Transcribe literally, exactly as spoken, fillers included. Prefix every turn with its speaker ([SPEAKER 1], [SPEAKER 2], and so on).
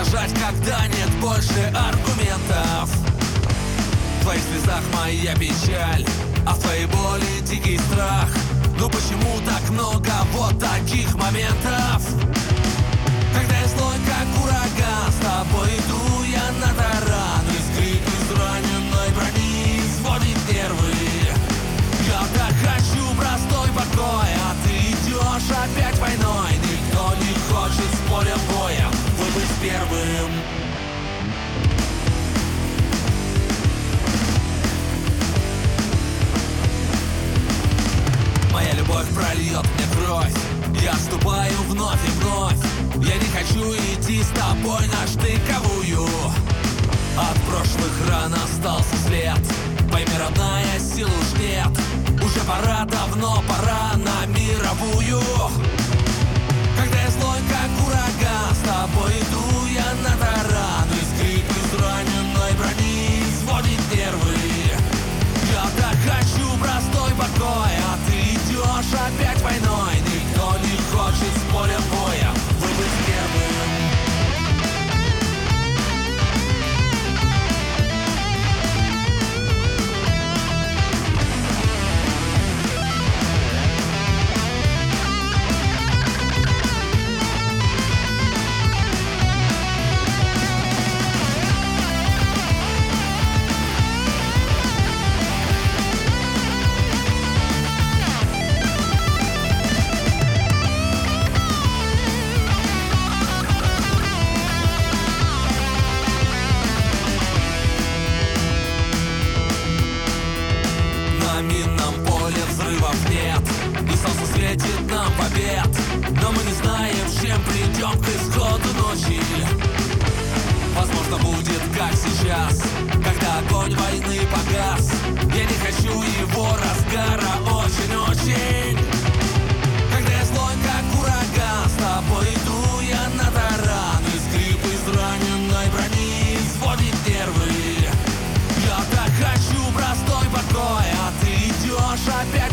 [SPEAKER 1] уничтожать, когда нет больше аргументов. В твоих слезах моя печаль, а в твоей боли дикий страх. Ну почему так много вот таких моментов? Когда я злой, как ураган, с тобой иду я на таран. И скрип из раненой брони сводит нервы. Я так хочу простой покой, а ты идешь опять войной. Никто не хочет с поля боя выбыть первым. Моя любовь прольет мне кровь, я ступаю вновь и вновь. Я не хочу идти с тобой на штыковую. От прошлых ран остался след. Пойми, родная, сил уж нет. Уже пора, давно пора на мировую. Когда я злой, как ураган, с тобой иду я на таран. И скрип из раненой брони сводит нервы. Я так хочу простой покой, а ты идешь опять войной. Никто не хочет с поля боя выбыть первым. На минном поле взрывов нет, и солнце светит нам побед. Но мы не знаем, чем придем к исходу ночи. Возможно, будет как сейчас, когда огонь войны погас. Я не хочу его разгара очень-очень. Когда я злой, как ураган, с тобой иду я на таран. И скрип из раненой брони сводит нервы. Я так хочу простой покой, а ты идешь опять